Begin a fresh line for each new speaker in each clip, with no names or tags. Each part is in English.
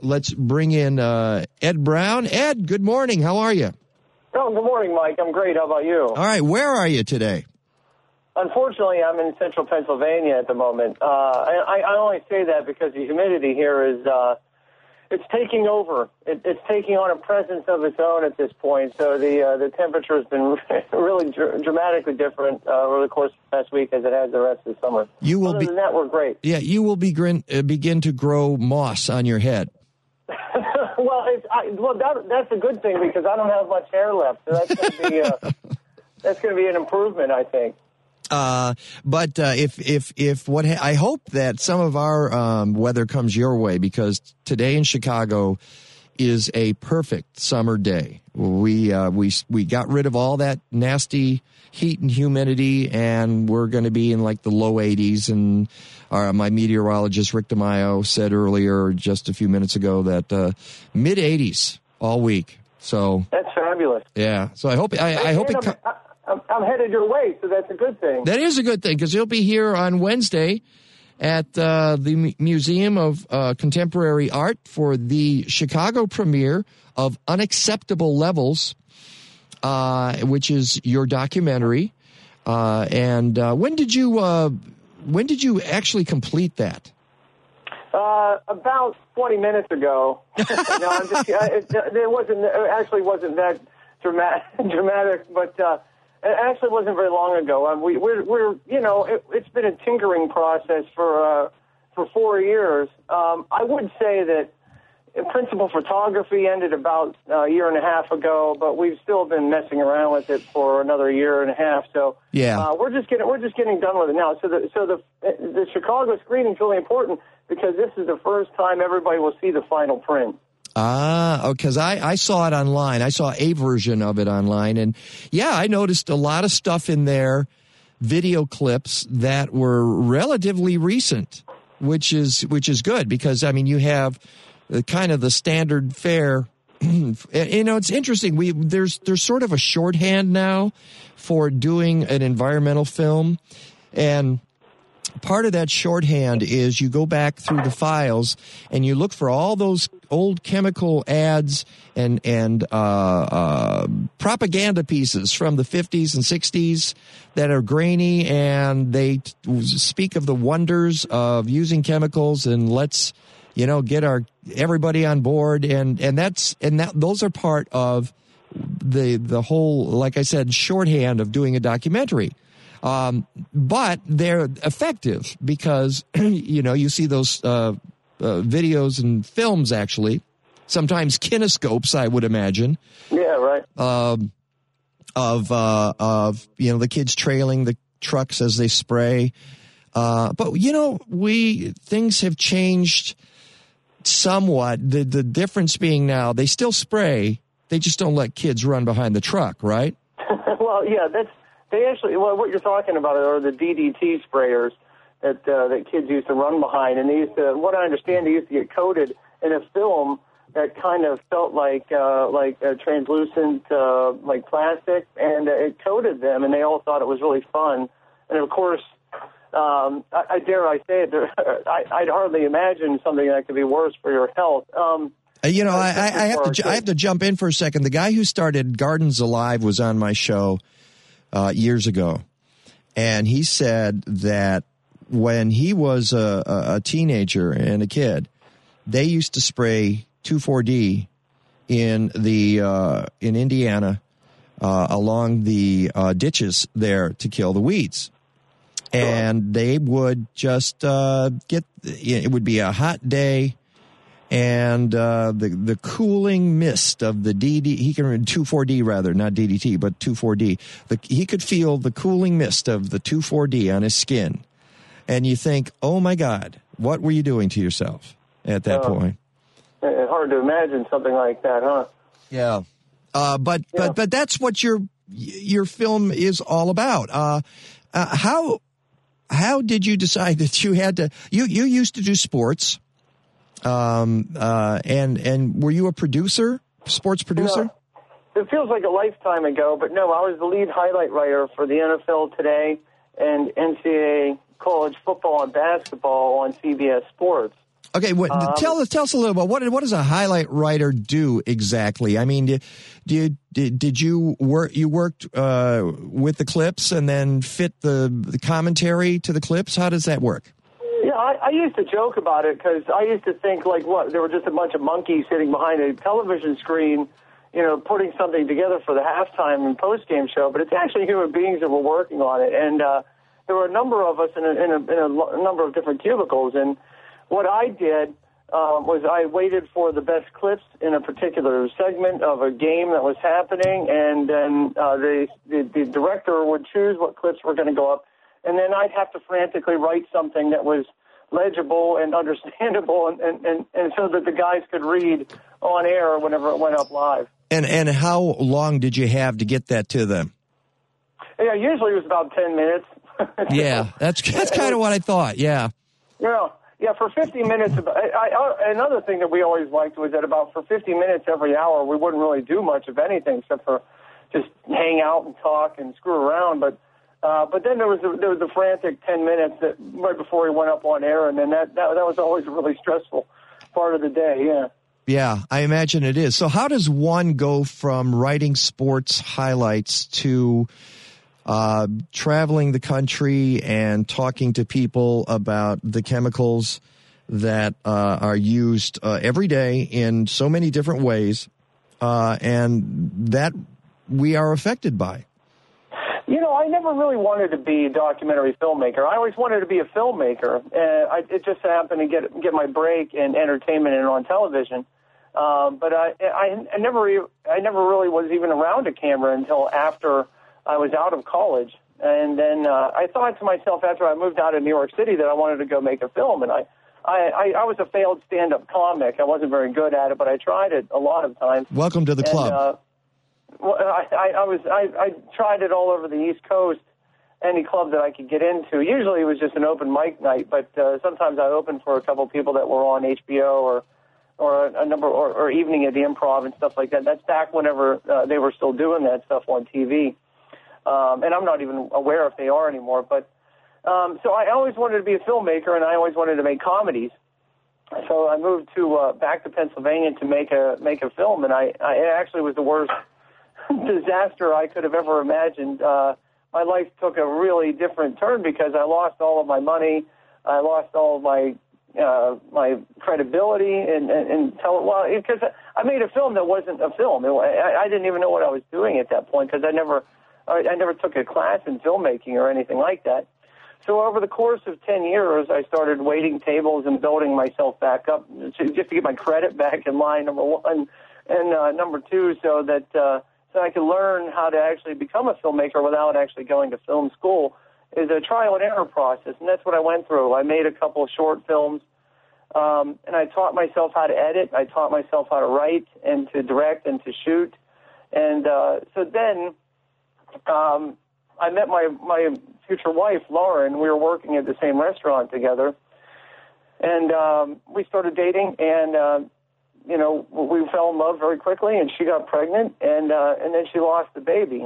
let's bring in Ed Brown. Ed, good morning. How are you?
Oh, good morning, Mike. I'm great. How about you?
All right. Where are you today?
Unfortunately, I'm in central Pennsylvania at the moment. I only say that because the humidity here is it's taking over. It's taking on a presence of its own at this point. So the temperature has been really dramatically different over the course of the past week as it has the rest of the summer. Other than that, we're great.
Yeah, you will begin to grow moss on your head.
That's a good thing because I don't have much hair left. So that's going to be an improvement, I think.
But I hope that some of our weather comes your way, because today in Chicago is a perfect summer day. We got rid of all that nasty heat and humidity, and we're going to be in like the low 80s. And my meteorologist Rick DeMaio said earlier, just a few minutes ago, that mid 80s all week. So
that's fabulous.
Yeah. So I hope
I'm headed your way, so that's a good thing.
That is a good thing, because you'll be here on Wednesday at the Museum of Contemporary Art for the Chicago premiere of Unacceptable Levels, which is your documentary. And when did you actually complete that?
About 20 minutes ago. No, I'm just. It actually wasn't that dramatic, but. It actually wasn't very long ago. It's been a tinkering process for 4 years. I would say that principal photography ended about a year and a half ago, but we've still been messing around with it for another year and a half. So we're just getting done with it now. So the Chicago screening is really important because this is the first time everybody will see the final print.
Because I saw it online. I saw a version of it online, and I noticed a lot of stuff in there, video clips that were relatively recent, which is good, because I mean you have kind of the standard fare. It's interesting. There's sort of a shorthand now for doing an environmental film, and part of that shorthand is you go back through the files and you look for all those old chemical ads and propaganda pieces from the 50s and 60s that are grainy, and they speak of the wonders of using chemicals, and let's get everybody on board, and those are part of the whole, like I said, shorthand of doing a documentary. But they're effective because, you see those videos and films, actually, sometimes kinescopes, I would imagine.
Yeah, right.
Of the kids trailing the trucks as they spray. But, things have changed somewhat. The difference being now they still spray. They just don't let kids run behind the truck, right?
Well, yeah, what you're talking about are the DDT sprayers that kids used to run behind, and what I understand, they used to get coated in a film that kind of felt like a translucent like plastic, and it coated them, and they all thought it was really fun. And of course, I dare I say it, I'd hardly imagine something that could be worse for your health.
I have to jump in for a second. The guy who started Gardens Alive was on my show years ago, and he said that when he was a teenager and a kid, they used to spray 2,4-D in Indiana along the ditches there to kill the weeds, and they would just it would be a hot day. And the cooling mist of the 2,4-D rather, not DDT, but 2,4-D. He could feel the cooling mist of the 2,4-D on his skin, and you think, "Oh my God, what were you doing to yourself at that point?"
It's hard to imagine something like that, huh?
Yeah, but that's what your film is all about. How did you decide that you had to? You used to do sports. And were you a producer, sports producer?
No, it feels like a lifetime ago, but no, I was the lead highlight writer for the NFL Today and NCAA college football and basketball on CBS Sports.
Okay, tell us a little about what does a highlight writer do exactly? I mean, did you worked with the clips and then fit the commentary to the clips? How does that work?
Yeah, I used to joke about it because I used to think there were just a bunch of monkeys sitting behind a television screen, putting something together for the halftime and post-game show. But it's actually human beings that were working on it, and there were a number of us in a number of different cubicles. And what I did was I waited for the best clips in a particular segment of a game that was happening, and then the director would choose what clips were going to go up, and then I'd have to frantically write something that was legible and understandable, and so that the guys could read on air whenever it went up live.
And how long did you have to get that to them?
Yeah, usually it was about 10 minutes.
Yeah, that's kind of what I thought. Yeah.
Yeah, for 50 minutes. Another thing that we always liked was that for 50 minutes every hour, we wouldn't really do much of anything except for just hang out and talk and screw around. But then there was the frantic 10 minutes right before we went up on air, and then that was always a really stressful part of the day. Yeah.
Yeah, I imagine it is. So how does one go from writing sports highlights to traveling the country and talking to people about the chemicals that are used every day in so many different ways, and that we are affected by?
I never really wanted to be a documentary filmmaker. I always wanted to be a filmmaker. It just happened to get my break in entertainment and on television. But I never really was even around a camera until after I was out of college. And then I thought to myself after I moved out of New York City that I wanted to go make a film. And I was a failed stand-up comic. I wasn't very good at it, but I tried it a lot of times.
Welcome to the club.
I tried it all over the East Coast, any club that I could get into. Usually it was just an open mic night, but sometimes I opened for a couple people that were on HBO or evening at the Improv and stuff like that. That's back whenever they were still doing that stuff on TV. And I'm not even aware if they are anymore. But so I always wanted to be a filmmaker, and I always wanted to make comedies. So I moved back to Pennsylvania to make a film, and it actually was the worst disaster I could have ever imagined. My life took a really different turn because I lost all of my money. I lost all of my credibility because I made a film that wasn't a film. I didn't even know what I was doing at that point because I never took a class in filmmaking or anything like that. So over the course of 10 years, I started waiting tables and building myself back up just to get my credit back in line, number one, and number two, so I could learn how to actually become a filmmaker without actually going to film school. Is a trial and error process, and that's what I went through. I made a couple of short films, and I taught myself how to edit. I taught myself how to write and to direct and to shoot. And so then I met my future wife, Lauren. We were working at the same restaurant together, and we started dating, and we fell in love very quickly, and she got pregnant, and then she lost the baby.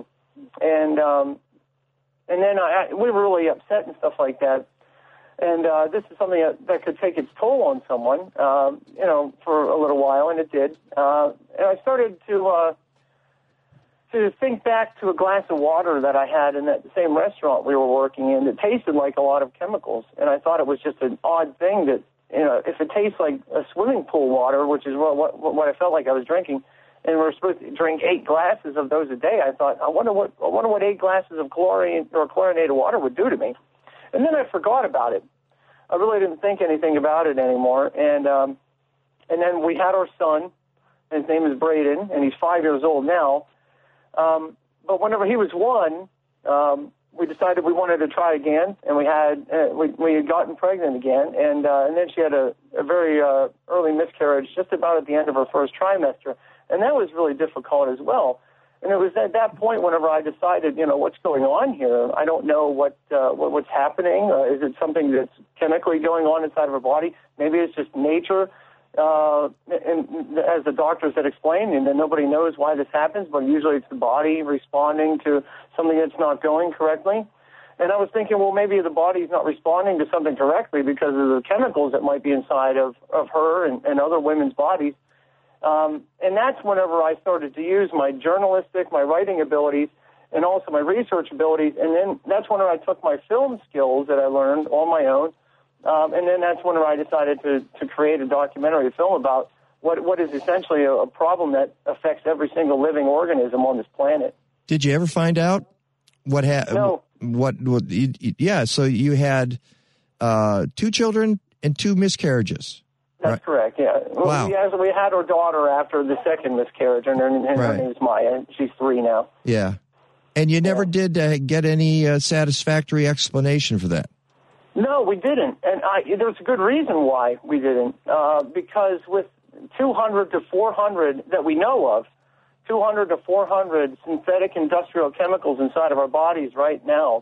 And then we were really upset and stuff like that. And this is something that could take its toll on someone, for a little while, and it did. And I started to think back to a glass of water that I had in that same restaurant we were working in that tasted like a lot of chemicals. And I thought it was just an odd thing that, if it tastes like a swimming pool water, which is what I felt like I was drinking, and we're supposed to drink 8 glasses of those a day, I thought, I wonder what 8 glasses of chlorine or chlorinated water would do to me. And then I forgot about it. I really didn't think anything about it anymore. And then we had our son. His name is Braden, and he's 5 years old now. But whenever he was 1, we decided we wanted to try again, and we had gotten pregnant again, and then she had a very early miscarriage just about at the end of her first trimester. And that was really difficult as well. And it was at that point whenever I decided, what's going on here? I don't know what's happening. Is it something that's chemically going on inside of her body? Maybe it's just nature. And as the doctors had explained, and nobody knows why this happens, but usually it's the body responding to something that's not going correctly. And I was thinking, well, maybe the body's not responding to something correctly because of the chemicals that might be inside of her and other women's bodies. And that's whenever I started to use my journalistic, my writing abilities, and also my research abilities. And then that's when I took my film skills that I learned on my own. And then that's when I decided to create a documentary film about what is essentially a problem that affects every single living organism on this planet.
Did you ever find out what happened? No. Yeah, so you had 2 children and 2 miscarriages.
That's
right?
Correct, yeah.
Wow.
We had our daughter after the second miscarriage, and her name is Maya. She's 3 now.
Yeah. And you never did get any satisfactory explanation for that? No,
we didn't. And there's a good reason why we didn't. Because with 200 to 400 that we know of, 200 to 400 synthetic industrial chemicals inside of our bodies right now.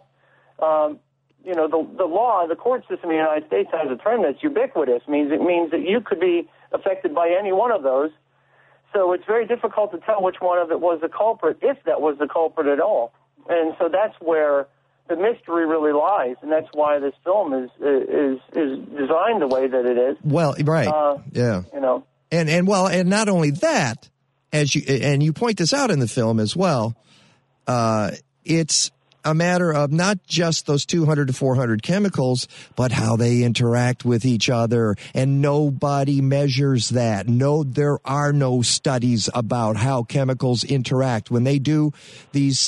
The court system in the United States has a term that's ubiquitous. It means that you could be affected by any one of those. So it's very difficult to tell which one of it was the culprit, if that was the culprit at all. And so that's where the mystery really lies, and that's why this film is designed the way that it is.
Well, right, yeah. And not only that, as you point this out in the film as well, it's a matter of not just those 200 to 400 chemicals, but how they interact with each other. And nobody measures that. No, there are no studies about how chemicals interact. When they do these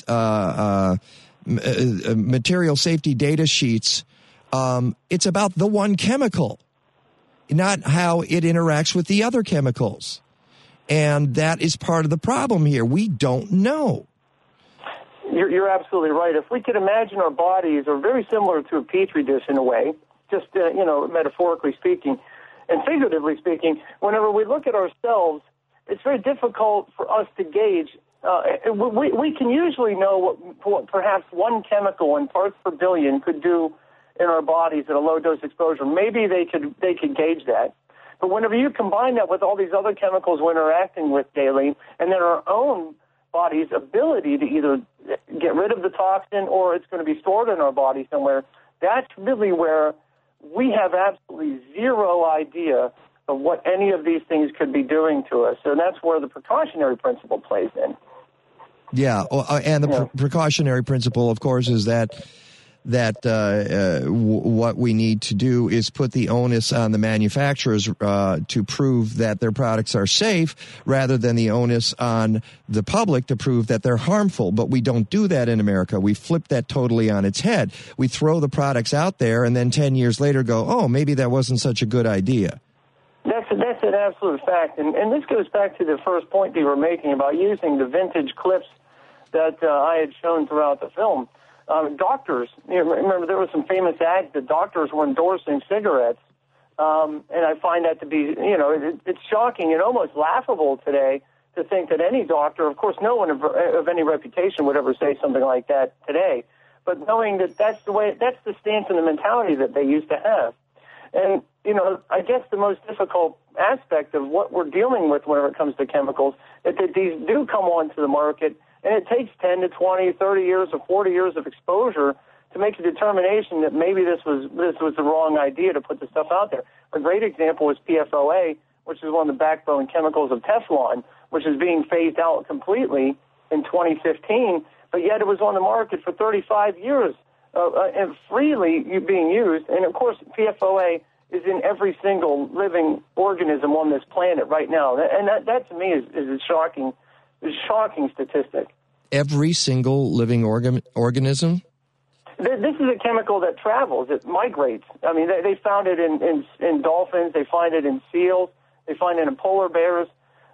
material safety data sheets, it's about the one chemical, not how it interacts with the other chemicals. And that is part of the problem here. We don't know.
You're absolutely right. If we could imagine our bodies are very similar to a petri dish in a way, just metaphorically speaking, and figuratively speaking, whenever we look at ourselves, it's very difficult for us to gauge. We can usually know what perhaps one chemical in parts per billion could do in our bodies at a low dose exposure. Maybe they could gauge that. But whenever you combine that with all these other chemicals we're interacting with daily, and then our own body's ability to either get rid of the toxin or it's going to be stored in our body somewhere, that's really where we have absolutely zero idea of what any of these things could be doing to us. So that's where the precautionary principle plays in.
Yeah, and the precautionary principle, of course, is that what we need to do is put the onus on the manufacturers to prove that their products are safe, rather than the onus on the public to prove that they're harmful. But we don't do that in America. We flip that totally on its head. We throw the products out there and then 10 years later go, oh, maybe that wasn't such a good idea.
That's an absolute fact. And this goes back to the first point that you were making about using the vintage clips that I had shown throughout the film. Doctors, remember there were some famous ads that doctors were endorsing cigarettes, and I find that to be, it's shocking and almost laughable today to think that any doctor, of course no one of any reputation would ever say something like that today, but knowing that that's the stance and the mentality that they used to have. And, I guess the most difficult aspect of what we're dealing with whenever it comes to chemicals is that these do come onto the market, and it takes 10 to 20, 30 years or 40 years of exposure to make a determination that maybe this was the wrong idea to put the stuff out there. A great example is PFOA, which is one of the backbone chemicals of Teflon, which is being phased out completely in 2015, but yet it was on the market for 35 years and freely being used. And, of course, PFOA is in every single living organism on this planet right now. And that to me, is a shocking statistic.
Every single living organism?
This is a chemical that travels. It migrates. I mean, they found it in dolphins. They find it in seals. They find it in polar bears.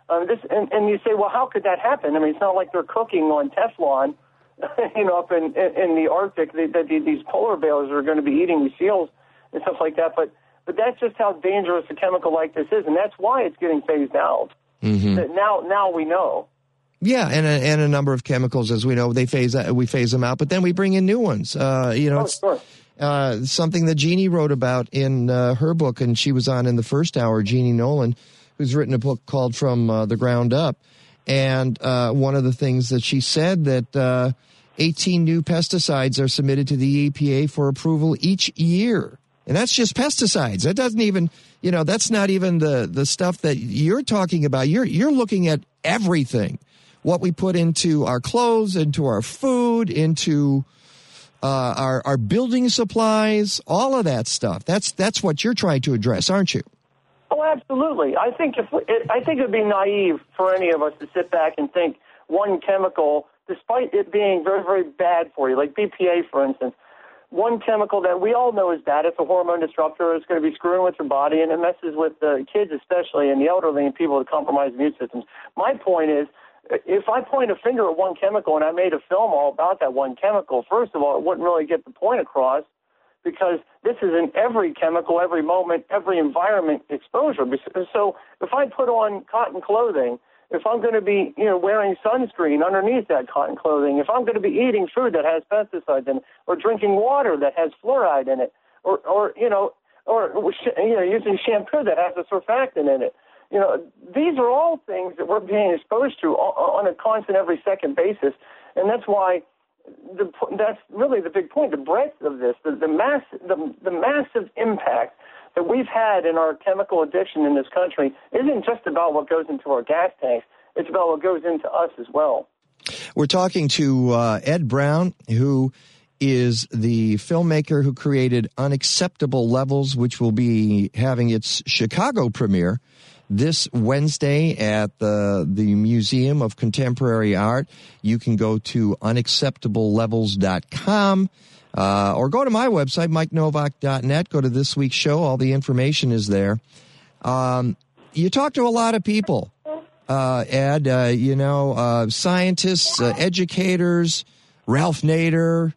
And you say, well, how could that happen? I mean, it's not like they're cooking on Teflon, up in the Arctic. These polar bears are going to be eating these seals and stuff like that. But that's just how dangerous a chemical like this is, and that's why it's getting phased out. Mm-hmm. Now we know.
Yeah, and a number of chemicals, as we know, we phase them out, but then we bring in new ones. Sure. Something that Jeannie wrote about in her book, and she was on in the first hour, Jeannie Nolan, who's written a book called From the Ground Up. And one of the things that she said that 18 new pesticides are submitted to the EPA for approval each year. And that's just pesticides. That doesn't even, that's not even the stuff that you're talking about. You're looking at everything. What we put into our clothes, into our food, into our building supplies, all of that stuff. That's what you're trying to address, aren't you?
Oh, absolutely. I think it would be naive for any of us to sit back and think one chemical, despite it being very, very bad for you, like BPA, for instance, one chemical that we all know is bad. It's a hormone disruptor. It's going to be screwing with your body, and it messes with the kids especially and the elderly and people with compromised immune systems. My point is, if I point a finger at one chemical and I made a film all about that one chemical, first of all, it wouldn't really get the point across, because this is in every chemical, every moment, every environment exposure. So if I put on cotton clothing, if I'm going to be, wearing sunscreen underneath that cotton clothing, if I'm going to be eating food that has pesticides in it, or drinking water that has fluoride in it, or using shampoo that has a surfactant in it, these are all things that we're being exposed to on a constant, every second basis, and that's why that's really the big point. The breadth of this, the massive impact that we've had in our chemical addiction in this country isn't just about what goes into our gas tanks. It's about what goes into us as well.
We're talking to Ed Brown, who is the filmmaker who created Unacceptable Levels, which will be having its Chicago premiere this Wednesday at the Museum of Contemporary Art. You can go to unacceptablelevels.com. Or go to my website, MikeNovak.net. Go to this week's show. All the information is there. You talk to a lot of people, Ed, scientists, educators, Ralph Nader,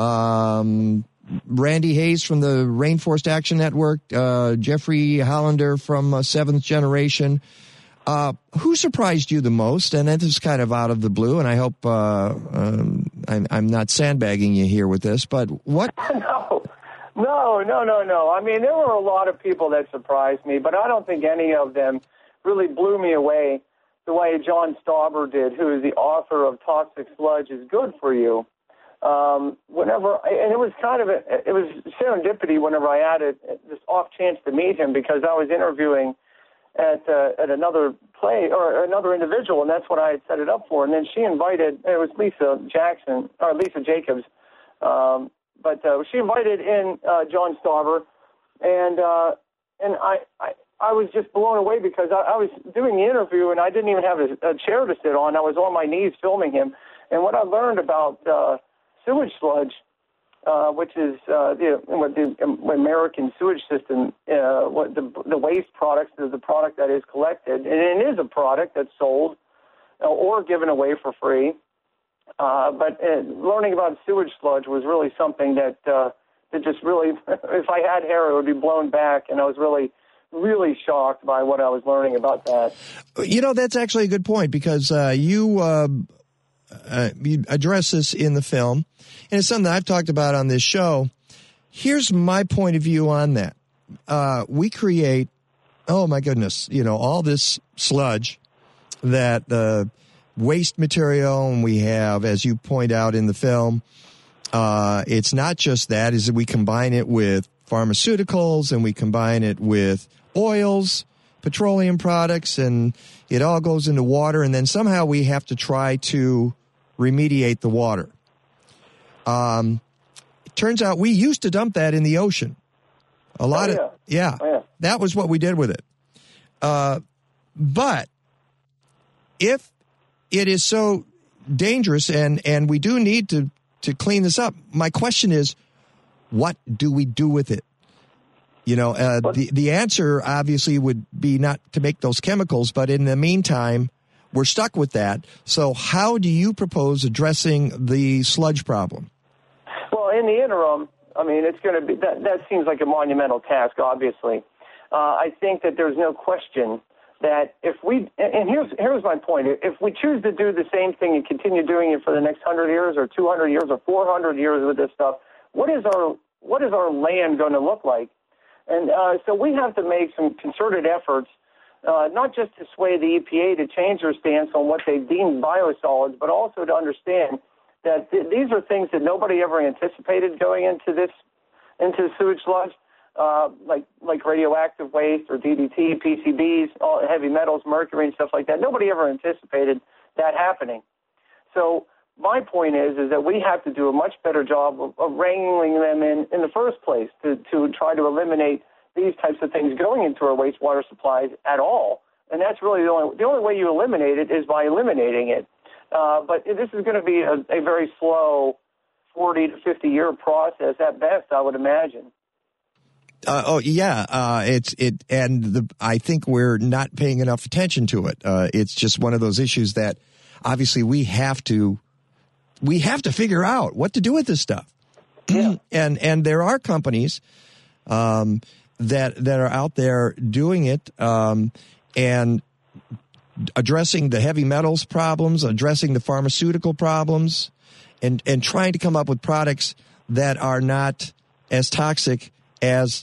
Randy Hayes from the Rainforest Action Network, Jeffrey Hollander from Seventh Generation. Who surprised you the most? And this is kind of out of the blue, and I hope I'm not sandbagging you here with this, but what?
No. I mean, there were a lot of people that surprised me, but I don't think any of them really blew me away the way John Stauber did, who is the author of Toxic Sludge is Good for You. And it was it was serendipity whenever I had this off chance to meet him, because I was interviewing at another play or another individual, and that's what I had set it up for. And then she invited, it was Lisa Jacobs, but she invited in John Stauber, and I was just blown away, because I was doing the interview and I didn't even have a chair to sit on. I was on my knees filming him, and what I learned about sewage sludge, which is the American sewage system, what the waste products is the product that is collected, and it is a product that's sold or given away for free. But learning about sewage sludge was really something that just really, if I had hair, it would be blown back, and I was really, really shocked by what I was learning about that.
That's actually a good point, because you address this in the film, and it's something that I've talked about on this show. Here's my point of view on that. We create, oh my goodness, all this sludge, that waste material, and we have, as you point out in the film, it's not just that, is that we combine it with pharmaceuticals, and we combine it with oils, petroleum products, and it all goes into water, and then somehow we have to try to remediate the water. It turns out we used to dump that in the ocean. That was what we did with it. But if it is so dangerous, and we do need to clean this up, my question is, what do we do with it? The answer obviously would be not to make those chemicals, but in the meantime, we're stuck with that. So how do you propose addressing the sludge problem?
Well, in the interim, I mean, it's going to be, that seems like a monumental task, obviously. I think that there's no question that here's my point, if we choose to do the same thing and continue doing it for the next 100 years or 200 years or 400 years with this stuff, what is our land going to look like? And so we have to make some concerted efforts, not just to sway the EPA to change their stance on what they deem biosolids, but also to understand that these are things that nobody ever anticipated going into sewage sludge, like radioactive waste or DDT, PCBs, all heavy metals, mercury, and stuff like that. Nobody ever anticipated that happening. So my point is that we have to do a much better job of wrangling them in the first place to try to eliminate these types of things going into our wastewater supplies at all. And that's really the only way you eliminate it is by eliminating it. But this is going to be a very slow 40 to 50-year process at best, I would imagine.
I think we're not paying enough attention to it. It's just one of those issues that obviously we have to figure out what to do with this stuff.
Yeah.
And there are companies that are out there doing it and addressing the heavy metals problems, addressing the pharmaceutical problems, and trying to come up with products that are not as toxic as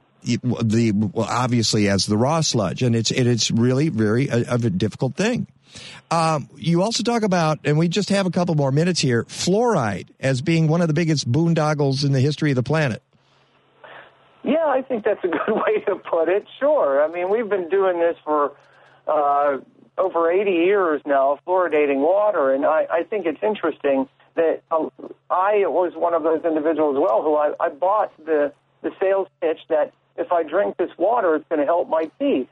obviously as the raw sludge. And it's really very a difficult thing. You also talk about, and we just have a couple more minutes here, fluoride as being one of the biggest boondoggles in the history of the planet.
Yeah, I think that's a good way to put it. Sure. I mean, we've been doing this for over 80 years now, fluoridating water, and I think it's interesting that I was one of those individuals as well who I bought the sales pitch that if I drink this water, it's going to help my teeth.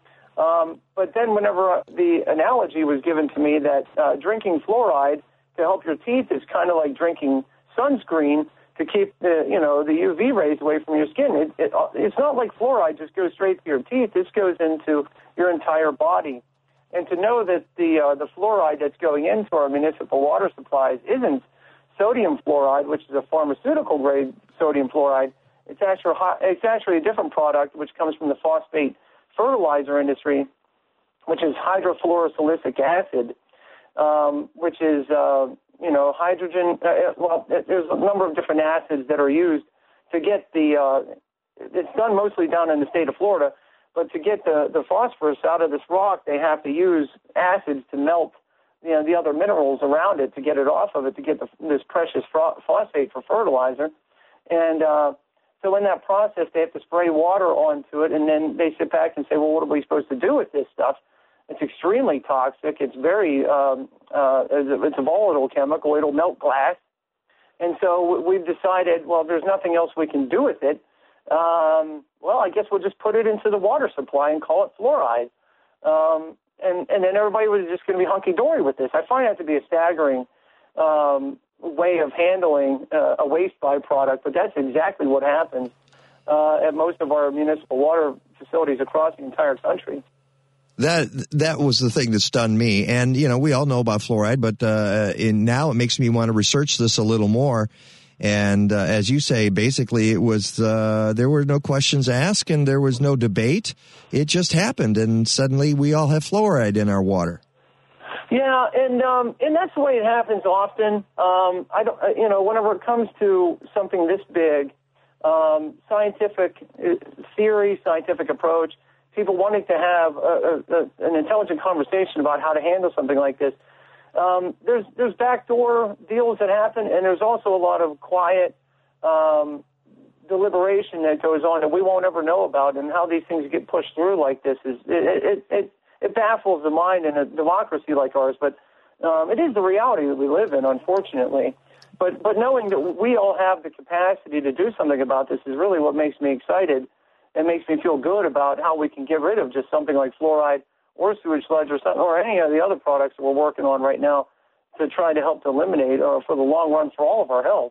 But then whenever the analogy was given to me that drinking fluoride to help your teeth is kind of like drinking sunscreen to keep the UV rays away from your skin. It's not like fluoride just goes straight to your teeth. This goes into your entire body. And to know that the fluoride that's going into our municipal water supplies isn't sodium fluoride, which is a pharmaceutical grade sodium fluoride. It's actually a different product which comes from the phosphate fertilizer industry, which is hydrofluorosilicic acid, which is hydrogen. There's a number of different acids that are used to get it's done mostly down in the state of Florida, but to get the phosphorus out of this rock, they have to use acids to melt the other minerals around it to get it off of it, to get this precious phosphate for fertilizer. And so in that process, they have to spray water onto it, and then they sit back and say, well, what are we supposed to do with this stuff? It's extremely toxic. It's very, it's a volatile chemical. It'll melt glass. And so we've decided, well, there's nothing else we can do with it. Well, I guess we'll just put it into the water supply and call it fluoride. And then everybody was just going to be hunky-dory with this. I find that to be a staggering way of handling a waste byproduct, but that's exactly what happens at most of our municipal water facilities across the entire country.
That was the thing that stunned me. And, we all know about fluoride, but now it makes me want to research this a little more. And as you say, basically it was there were no questions asked and there was no debate. It just happened, and suddenly we all have fluoride in our water.
Yeah, and that's the way it happens often. I don't, whenever it comes to something this big, scientific theory, scientific approach, people wanting to have an intelligent conversation about how to handle something like this. There's backdoor deals that happen, and there's also a lot of quiet deliberation that goes on that we won't ever know about. And how these things get pushed through like this is it baffles the mind in a democracy like ours. But it is the reality that we live in, unfortunately. But knowing that we all have the capacity to do something about this is really what makes me excited. It makes me feel good about how we can get rid of just something like fluoride or sewage sludge or any of the other products that we're working on right now to try to help to eliminate for the long run for all of our health.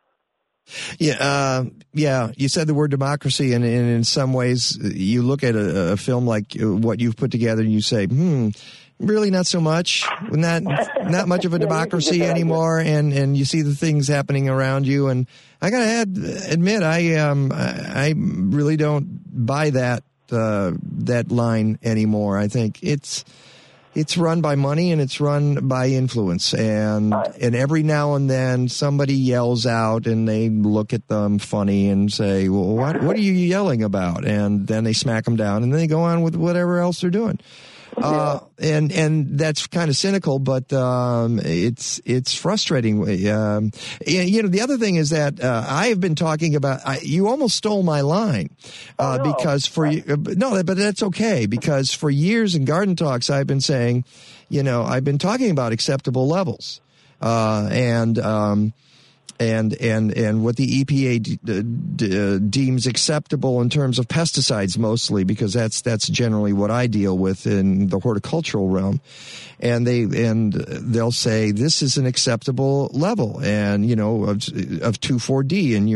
Yeah. You said the word democracy, and in some ways you look at a film like what you've put together and you say, really not so much, not much of a democracy anymore, and you see the things happening around you, and I gotta admit, I really don't buy that line anymore. I think it's run by money and it's run by influence, and every now and then somebody yells out and they look at them funny and say, well, what are you yelling about? And then they smack them down and then they go on with whatever else they're doing. And that's kind of cynical, but it's frustrating. The other thing is that I have been talking about. You almost stole my line because but that's okay, because for years in Garden Talks I've been saying, I've been talking about acceptable levels, and what the EPA deems acceptable in terms of pesticides, mostly, because that's generally what I deal with in the horticultural realm, and they'll say this is an acceptable level, and of 2,4-D in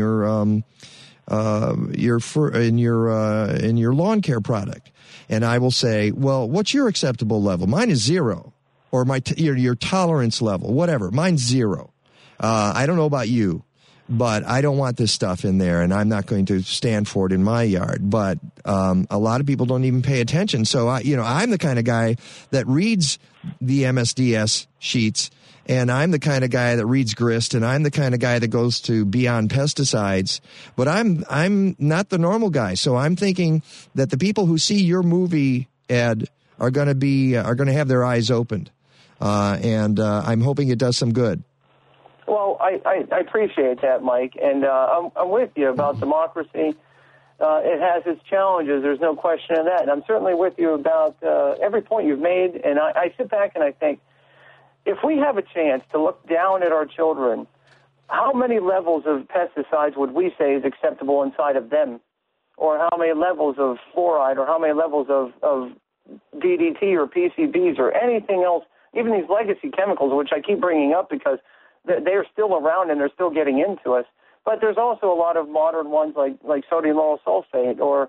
your lawn care product, and I will say, well, what's your acceptable level? Mine is 0, or your tolerance level, whatever. Mine's 0. I don't know about you, but I don't want this stuff in there, and I'm not going to stand for it in my yard. But a lot of people don't even pay attention. So I'm the kind of guy that reads the MSDS sheets, and I'm the kind of guy that reads GRIST, and I'm the kind of guy that goes to Beyond Pesticides. But I'm not the normal guy. So I'm thinking that the people who see your movie, Ed, are going to have their eyes opened, and I'm hoping it does some good.
Well, I appreciate that, Mike, and I'm with you about democracy. It has its challenges. There's no question of that. And I'm certainly with you about every point you've made. And I sit back and I think, if we have a chance to look down at our children, how many levels of pesticides would we say is acceptable inside of them? Or how many levels of fluoride, or how many levels of DDT or PCBs or anything else, even these legacy chemicals, which I keep bringing up because they're still around and they're still getting into us. But there's also a lot of modern ones like sodium lauryl sulfate or,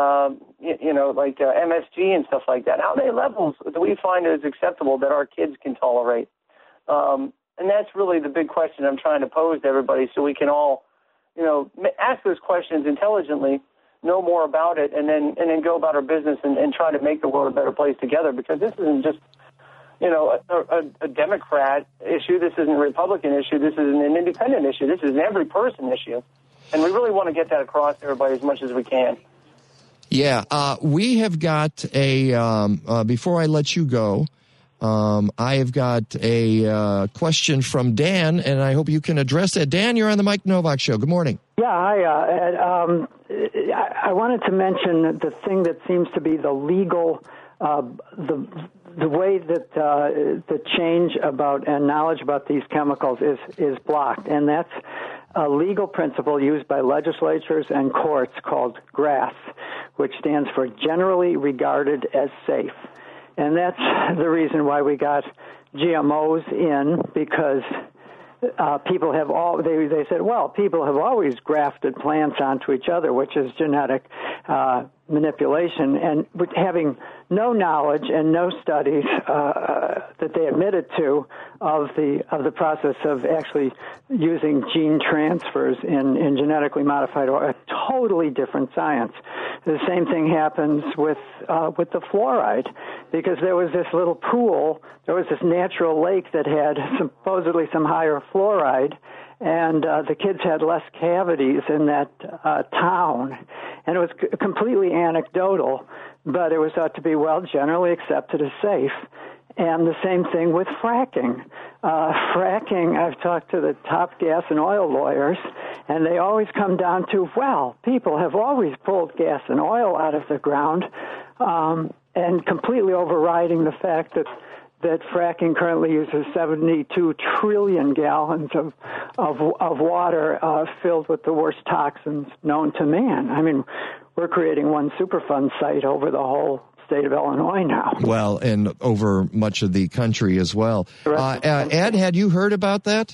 MSG and stuff like that. How many levels do we find is acceptable that our kids can tolerate? And that's really the big question I'm trying to pose to everybody, so we can all, ask those questions intelligently, know more about it, and then go about our business and try to make the world a better place together, because this isn't just a Democrat issue. This isn't a Republican issue. This is an independent issue. This is an every person issue. And we really want to get that across to everybody as much as we can.
Yeah. We have got before I let you go, I have got a question from Dan, and I hope you can address that. Dan, you're on the Mike Novak Show. Good morning.
Yeah, hi. Ed, I wanted to mention the thing that seems to be the legal, the way that the change about and knowledge about these chemicals is blocked, and that's a legal principle used by legislatures and courts called GRAS, which stands for Generally Regarded as Safe. And that's the reason why we got GMOs in, because people have they said, well, people have always grafted plants onto each other, which is genetic manipulation, and with having no knowledge and no studies that they admitted to of the process of actually using gene transfers in genetically modified, or a totally different science. The same thing happens with the fluoride, because there was this little pool, there was this natural lake that had supposedly some higher fluoride, and the kids had less cavities in that town. And it was completely anecdotal, but it was thought to be, generally accepted as safe. And the same thing with fracking. Fracking, I've talked to the top gas and oil lawyers, and they always come down to, people have always pulled gas and oil out of the ground, and completely overriding the fact that fracking currently uses 72 trillion gallons of water filled with the worst toxins known to man. I mean, we're creating one Superfund site over the whole state of Illinois now.
Well, and over much of the country as well. Ed, had you heard about that?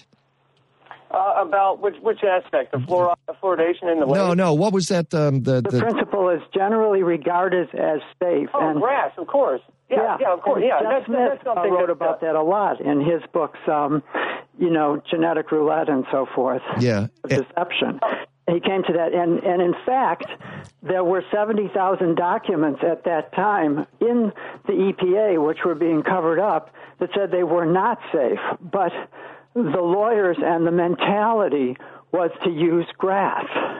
About which aspect? The fluoridation in the lake?
No. What was that? The
principle is generally regarded as safe.
Oh, and GRAS, of course. Yeah, of course. Yeah,
that's something wrote about that a lot in his books, Genetic Roulette and so forth.
Yeah.
Deception. He came to that, and in fact, there were 70,000 documents at that time in the EPA, which were being covered up, that said they were not safe. But the lawyers and the mentality was to use GRAS.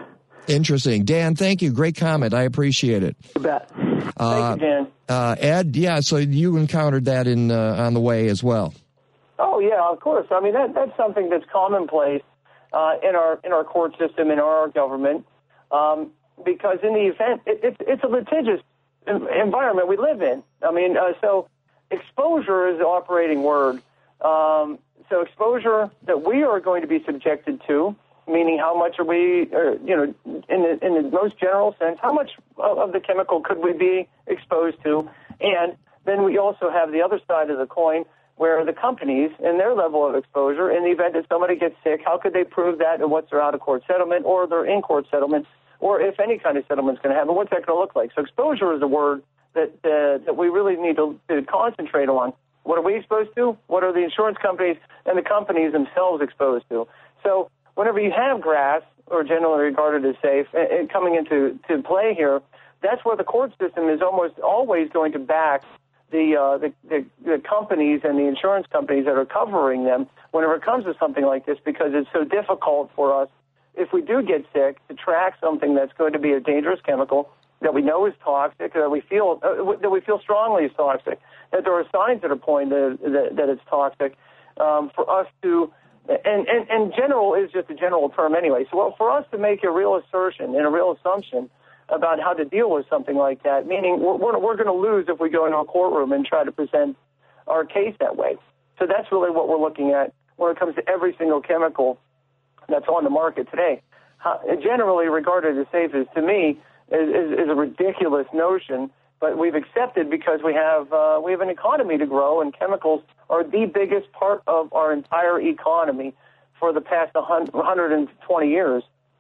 Interesting. Dan, thank you. Great comment. I appreciate it.
You bet.
Thank you, Dan.
Ed, yeah, so you encountered that on the way as well.
Oh, yeah, of course. I mean, that's something that's commonplace in our court system, in our government, because in the event, it's a litigious environment we live in. I mean, so exposure is the operating word. So exposure that we are going to be subjected to, meaning how much are we, in the most general sense, how much of the chemical could we be exposed to? And then we also have the other side of the coin, where the companies and their level of exposure, in the event that somebody gets sick, how could they prove that, and what's their out-of-court settlement or their in-court settlement, or if any kind of settlement is going to happen, what's that going to look like? So exposure is a word that we really need to concentrate on. What are we exposed to? What are the insurance companies and the companies themselves exposed to? So whenever you have grass, or generally regarded as safe, coming into play here, that's where the court system is almost always going to back the companies and the insurance companies that are covering them whenever it comes to something like this, because it's so difficult for us, if we do get sick, to track something that's going to be a dangerous chemical that we know is toxic, that we feel strongly is toxic, that there are signs that are pointing that it's toxic, for us to, and general is just a general term anyway. So for us to make a real assertion and a real assumption about how to deal with something like that, meaning we're going to lose if we go into a courtroom and try to present our case that way. So that's really what we're looking at when it comes to every single chemical that's on the market today. Generally regarded as safe, to me, is a ridiculous notion, but we've accepted because we have an economy to grow, and chemicals are the biggest part of our entire economy for the past 120 years.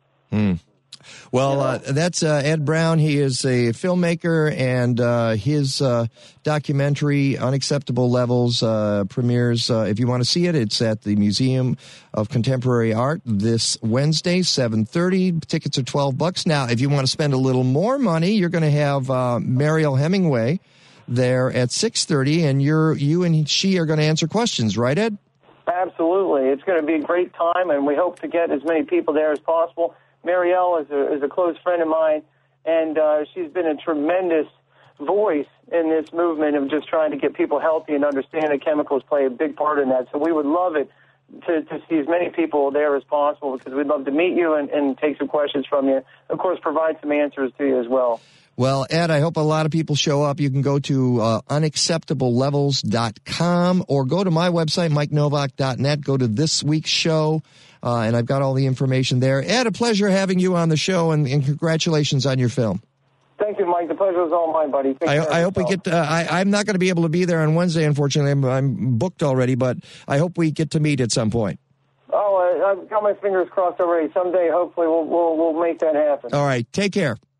Well, that's Ed Brown. He is a filmmaker, and his documentary, Unacceptable Levels, premieres. If you want to see it, it's at the Museum of Contemporary Art this Wednesday, 7:30. Tickets are $12. Now, if you want to spend a little more money, you're going to have Mariel Hemingway there at 6:30, and you and she are going to answer questions, right, Ed?
Absolutely. It's going to be a great time, and we hope to get as many people there as possible. Marielle is a close friend of mine, and she's been a tremendous voice in this movement of just trying to get people healthy and understand that chemicals play a big part in that. So we would love it to see as many people there as possible, because we'd love to meet you and take some questions from you. Of course, provide some answers to you as well.
Well, Ed, I hope a lot of people show up. You can go to unacceptablelevels.com or go to my website, MikeNovak.net. Go to this week's show, and I've got all the information there. Ed, a pleasure having you on the show, and congratulations on your film.
Thank you, Mike. The pleasure is all mine, buddy.
I hope we get I'm not going to be able to be there on Wednesday, unfortunately. I'm booked already, but I hope we get to meet at some point.
Oh, I've got my fingers crossed already. Someday, hopefully, we'll make that happen.
All right. Take care.